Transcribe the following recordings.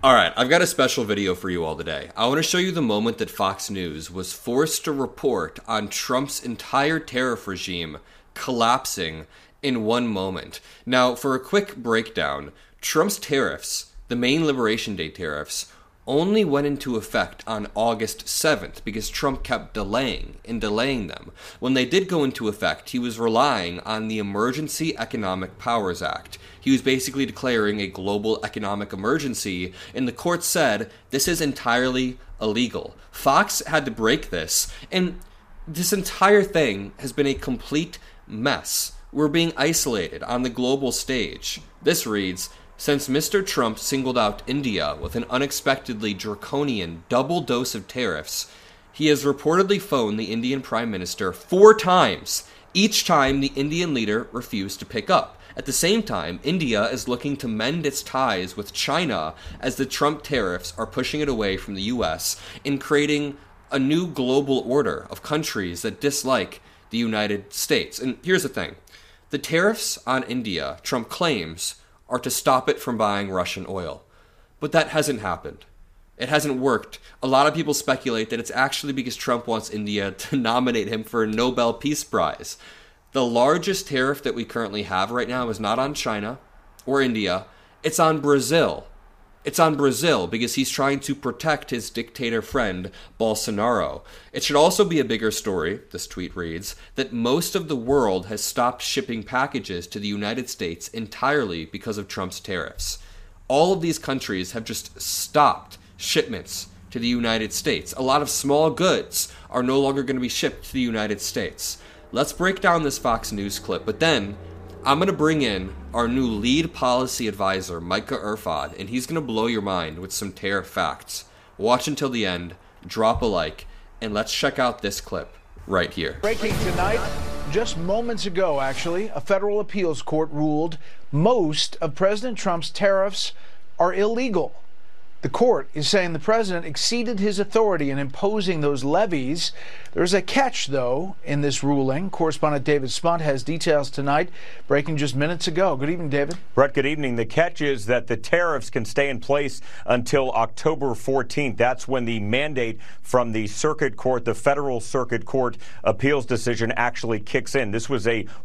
All right, I've got a special video for you all today. I want to show you the moment that Fox News was forced to report on Trump's entire tariff regime collapsing in one moment. Now, for a quick breakdown, Trump's tariffs, the main Liberation Day tariffs, only went into effect on August 7th because Trump kept delaying them. When they did go into effect, he was relying on the Emergency Economic Powers Act. He was basically declaring a global economic emergency, and the court said this is entirely illegal. Fox had to break this, and this entire thing has been a complete mess. We're being isolated on the global stage. This reads, since Mr. Trump singled out India with an unexpectedly draconian double dose of tariffs, he has reportedly phoned the Indian Prime Minister 4 times. Each time, the Indian leader refused to pick up. At the same time, India is looking to mend its ties with China as the Trump tariffs are pushing it away from the U.S. and creating a new global order of countries that dislike the United States. And here's the thing. The tariffs on India, Trump claims, are to stop it from buying Russian oil. But that hasn't happened. It hasn't worked. A lot of people speculate that it's actually because Trump wants India to nominate him for a Nobel Peace Prize. The largest tariff that we currently have right now is not on China or India. It's on Brazil. It's on Brazil because he's trying to protect his dictator friend, Bolsonaro. It should also be a bigger story, this tweet reads, that most of the world has stopped shipping packages to the United States entirely because of Trump's tariffs. All of these countries have just stopped shipments to the United States. A lot of small goods are no longer going to be shipped to the United States. Let's break down this Fox News clip, but then I'm going to bring in our new lead policy advisor, Micah Irfan, and he's going to blow your mind with some tariff facts. Watch until the end, drop a like, and let's check out this clip right here. Breaking tonight, just moments ago actually, a federal appeals court ruled most of President Trump's tariffs are illegal. The court is saying the president exceeded his authority in imposing those levies. There's a catch, though, in this ruling. Correspondent David Spunt has details tonight, breaking just minutes ago. Good evening, David. Brett, good evening. The catch is that the tariffs can stay in place until October 14th. That's when the mandate from the circuit court, the federal circuit court appeals decision actually kicks in. This was a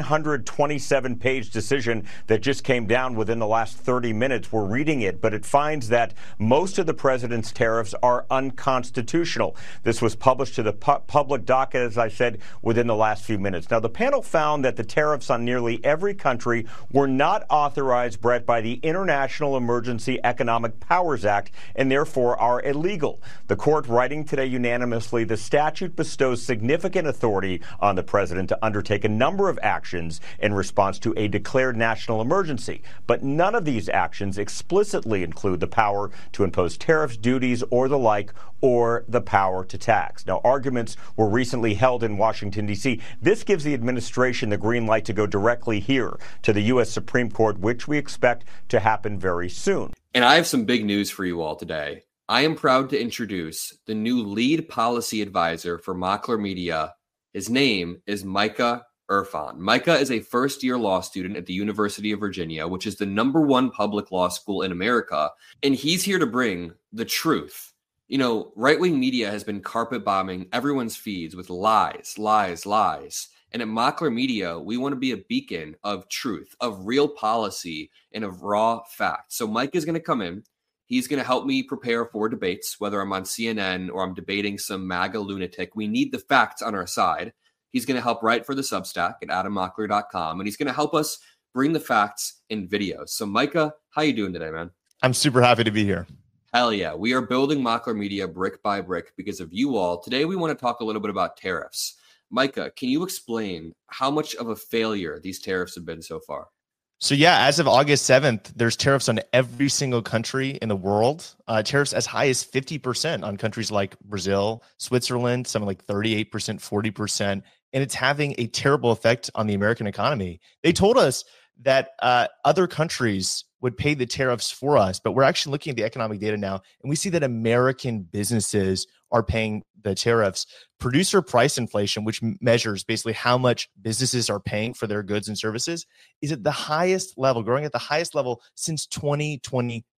127-page decision that just came down within the last 30 minutes. We're reading it, but it finds that most of the president's tariffs are unconstitutional. This was published to the public docket, as I said, within the last few minutes. Now, the panel found that the tariffs on nearly every country were not authorized, Brett, by the International Emergency Economic Powers Act and therefore are illegal. The court writing today unanimously, the statute bestows significant authority on the president to undertake a number of actions in response to a declared national emergency. But none of these actions explicitly include the power to impose tariffs, duties, or the like, or the power to tax. Now, arguments were recently held in Washington, D.C. This gives the administration the green light to go directly here to the U.S. Supreme Court, which we expect to happen very soon. And I have some big news for you all today. I am proud to introduce the new lead policy advisor for Mockler Media. His name is Micah Irfan. Micah is a first-year law student at the University of Virginia, which is the #1 public law school in America, and he's here to bring the truth. You know, right-wing media has been carpet bombing everyone's feeds with lies, lies, lies. And at Mockler Media, we want to be a beacon of truth, of real policy, and of raw facts. So Mike is going to come in. He's going to help me prepare for debates, whether I'm on CNN or I'm debating some MAGA lunatic. We need the facts on our side. He's going to help write for the Substack at adammockler.com, and he's going to help us bring the facts in videos. So Micah, how you doing today, man? I'm super happy to be here. Hell yeah. We are building Mockler Media brick by brick because of you all. Today, we want to talk a little bit about tariffs. Micah, can you explain how much of a failure these tariffs have been so far? So yeah, as of August 7th, there's tariffs on every single country in the world. Tariffs as high as 50% on countries like Brazil, Switzerland, something like 38%, 40%. And it's having a terrible effect on the American economy. They told us that other countries would pay the tariffs for us, but we're actually looking at the economic data now, and we see that American businesses are paying the tariffs. Producer price inflation, which measures basically how much businesses are paying for their goods and services, is at the highest level, growing at the highest level since 2022.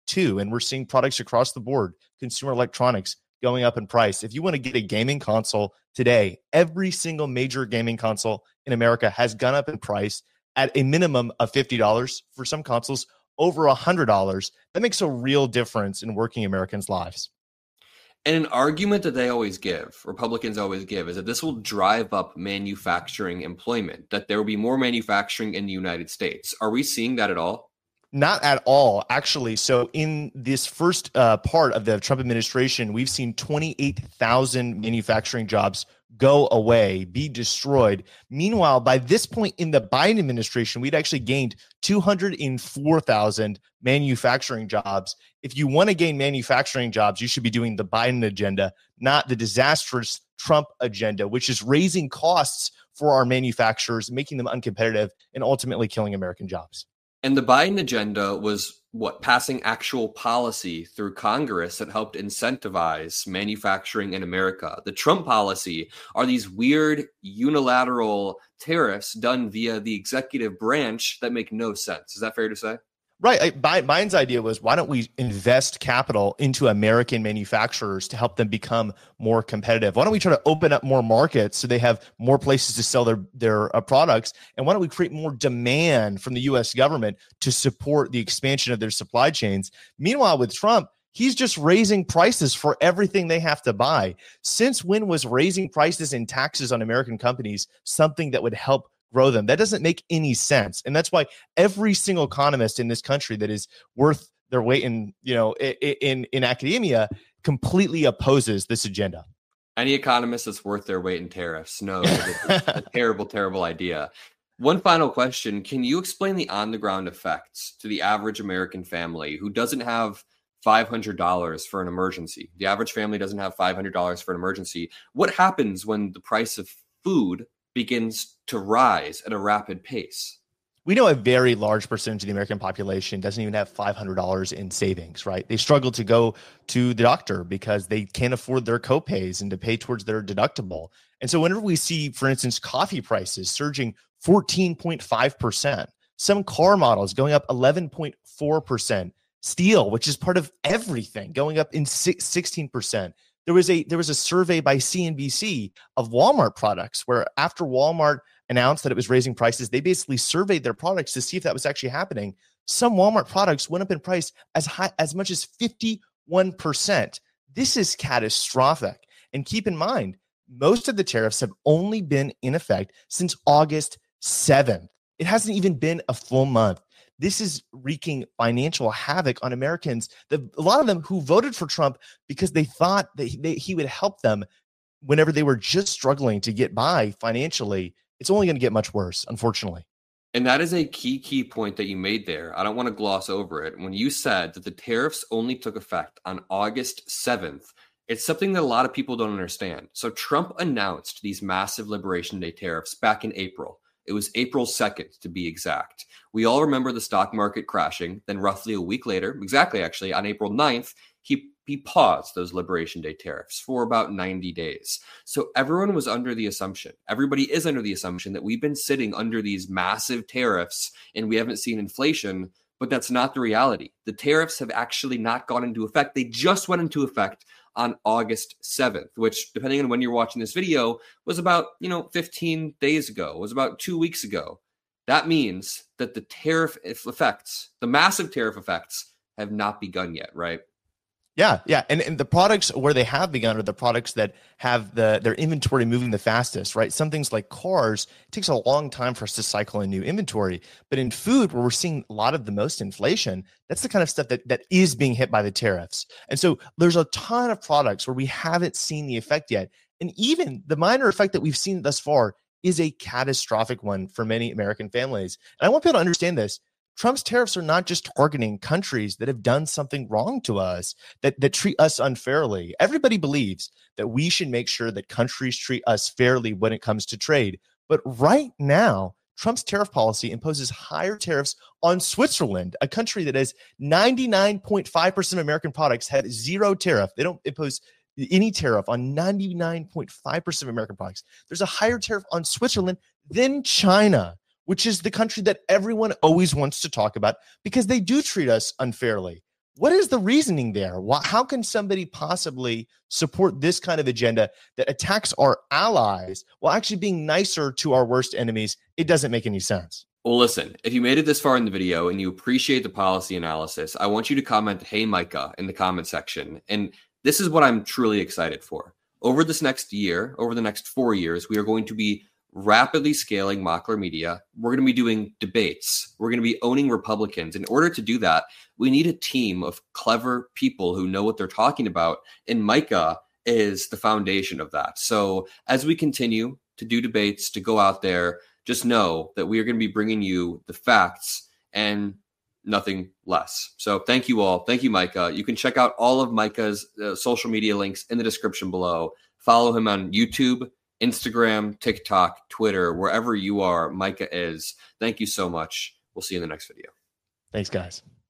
too. And we're seeing products across the board, consumer electronics going up in price. If you want to get a gaming console today, every single major gaming console in America has gone up in price at a minimum of $50. For some consoles, over $100. That makes a real difference in working Americans' lives. And an argument that they always give, Republicans always give, is that this will drive up manufacturing employment, that there will be more manufacturing in the United States. Are we seeing that at all? Not at all, actually. So in this first part of the Trump administration, we've seen 28,000 manufacturing jobs go away, be destroyed. Meanwhile, by this point in the Biden administration, we'd actually gained 204,000 manufacturing jobs. If you want to gain manufacturing jobs, you should be doing the Biden agenda, not the disastrous Trump agenda, which is raising costs for our manufacturers, making them uncompetitive, and ultimately killing American jobs. And the Biden agenda was passing actual policy through Congress that helped incentivize manufacturing in America. The Trump policy are these weird unilateral tariffs done via the executive branch that make no sense. Is that fair to say? Right. Biden's idea was, why don't we invest capital into American manufacturers to help them become more competitive? Why don't we try to open up more markets so they have more places to sell their products? And why don't we create more demand from the U.S. government to support the expansion of their supply chains? Meanwhile, with Trump, he's just raising prices for everything they have to buy. Since when was raising prices and taxes on American companies something that would help grow them? That doesn't make any sense. And that's why every single economist in this country that is worth their weight in, in academia completely opposes this agenda. Any economist that's worth their weight in tariffs knows it's a terrible, terrible idea. One final question. Can you explain the on-the-ground effects to the average American family who doesn't have $500 for an emergency? The average family doesn't have $500 for an emergency. What happens when the price of food begins to rise at a rapid pace? We know a very large percentage of the American population doesn't even have $500 in savings, right? They struggle to go to the doctor because they can't afford their copays and to pay towards their deductible. And so whenever we see, for instance, coffee prices surging 14.5%, some car models going up 11.4%, steel, which is part of everything, going up in 16%. There was a survey by CNBC of Walmart products where after Walmart announced that it was raising prices, they basically surveyed their products to see if that was actually happening. Some Walmart products went up in price as much as 51%. This is catastrophic. And keep in mind, most of the tariffs have only been in effect since August 7th. It hasn't even been a full month. This is wreaking financial havoc on Americans, a lot of them who voted for Trump because they thought that he would help them whenever they were just struggling to get by financially. It's only going to get much worse, unfortunately. And that is a key point that you made there. I don't want to gloss over it. When you said that the tariffs only took effect on August 7th, it's something that a lot of people don't understand. So Trump announced these massive Liberation Day tariffs back in April. It was April 2nd, to be exact. We all remember the stock market crashing. Then roughly a week later, exactly actually, on April 9th, he paused those Liberation Day tariffs for about 90 days. So everyone was under the assumption, everybody is under the assumption that we've been sitting under these massive tariffs and we haven't seen inflation, but that's not the reality. The tariffs have actually not gone into effect. They just went into effect on August 7th, which, depending on when you're watching this video, was about 15 days ago, was about 2 weeks ago. That means that the tariff effects, the massive tariff effects, have not begun yet, right? Yeah. And the products where they have begun are the products that have their inventory moving the fastest, right? Some things like cars, it takes a long time for us to cycle in new inventory. But in food, where we're seeing a lot of the most inflation, that's the kind of stuff that is being hit by the tariffs. And so there's a ton of products where we haven't seen the effect yet. And even the minor effect that we've seen thus far is a catastrophic one for many American families. And I want people to understand this. Trump's tariffs are not just targeting countries that have done something wrong to us, that treat us unfairly. Everybody believes that we should make sure that countries treat us fairly when it comes to trade. But right now, Trump's tariff policy imposes higher tariffs on Switzerland, a country that has 99.5% of American products have zero tariff. They don't impose any tariff on 99.5% of American products. There's a higher tariff on Switzerland than China, which is the country that everyone always wants to talk about because they do treat us unfairly. What is the reasoning there? How can somebody possibly support this kind of agenda that attacks our allies while actually being nicer to our worst enemies? It doesn't make any sense. Well, listen, if you made it this far in the video and you appreciate the policy analysis, I want you to comment, "Hey, Micah," in the comment section. And this is what I'm truly excited for. Over this next year, over the next 4 years, we are going to be rapidly scaling Mockler Media. We're going to be doing debates. We're going to be owning Republicans. In order to do that, we need a team of clever people who know what they're talking about. And Micah is the foundation of that. So as we continue to do debates, to go out there, just know that we are going to be bringing you the facts and nothing less. So thank you all. Thank you, Micah. You can check out all of Micah's social media links in the description below. Follow him on YouTube, Instagram, TikTok, Twitter, wherever you are, Micah is. Thank you so much. We'll see you in the next video. Thanks, guys.